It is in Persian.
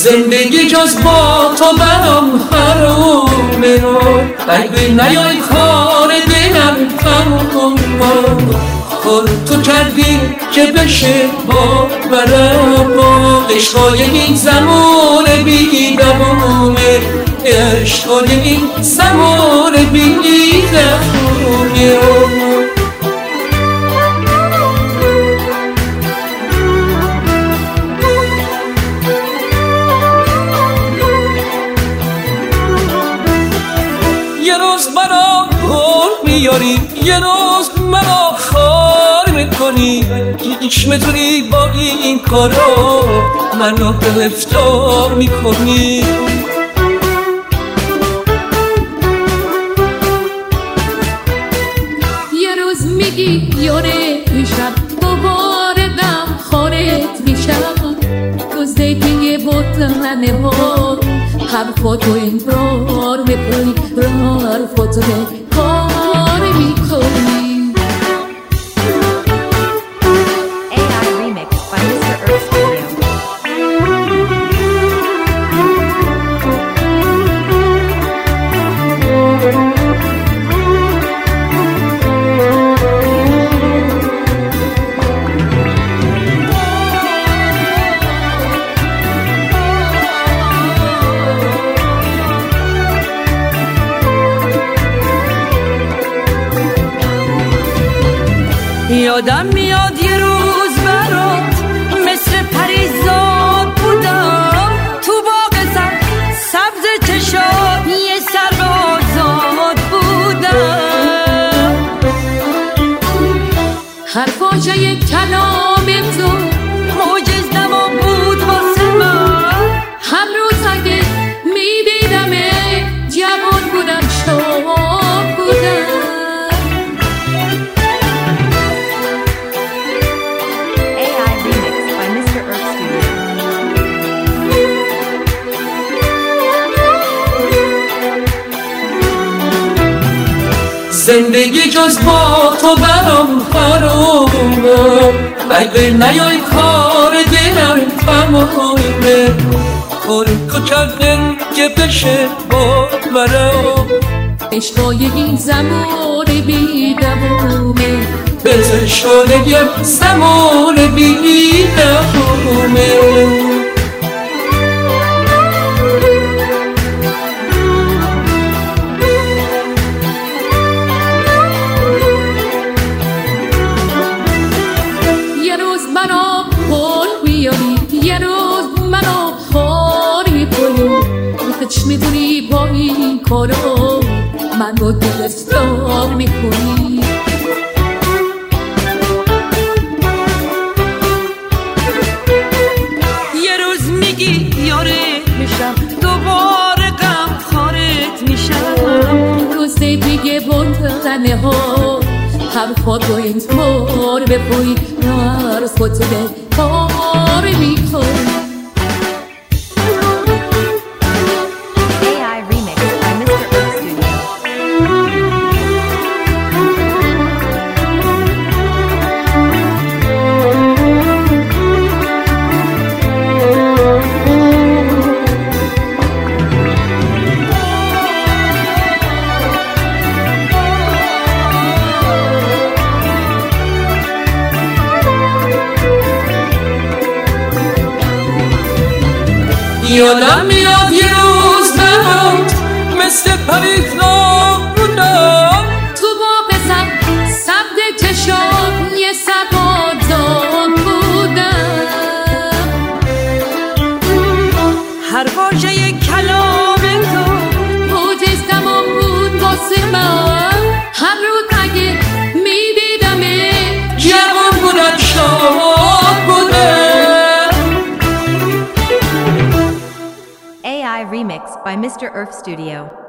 زندگی جز با تو برام حرومه رو اگه نیای کار دلم تموم تو کردی که بشه باورم عشقای این زمان بی دوامه عشقای این زمان بی دوامه یه روز منو پر میاری یه روز منو خار میکنی هیچ میتونی با این کارا منو گرفتار میکنی یه روز میگی یاره میشم دوباره دم خارت میشم تو زیدی بودنه ها حرفاتو انکار میکنی حرفاتو انکار میکنی AI Remix by Mr. Earth Studio. یادم میاد یه روز برات مثل پریزاد بودم تو باغ سبز چشات یه سر آزاد بودم هر واژه کلام تو موجز نما بود واسه من هر روز اگه میدیدمه جوان بودم شاد بودم AI Remix by Mr. Earth Studio. زندگی جز با تو برام حرومه اگه نیای کار دلم تمومه تو کردن که بشه باورم عشقای این زمان بی دوامه بزن شده یه زمان بی دوامه یه روز منو پر بیاری یه روز منو خاری کنی هیچ میدونی با این کارا من رو گرفتار میکنی یه روز میگی یاره میشم دوباره غم خارت میشم تو زندگی بردنه ها حرفاتو انکار بپوی حرفاتو انکار میکنی AI Remix by Mr. Earth Studio. یادم میاد یه روز برات مثل پریزاد بودم تو باغ سبز چشات یه سبازاد بودم هر واژه کلام تو موجز تمام بود واسه من هر روز اگه میدیدمه جوان بودم شاد بودم AI Remix by Mr. Earth Studio.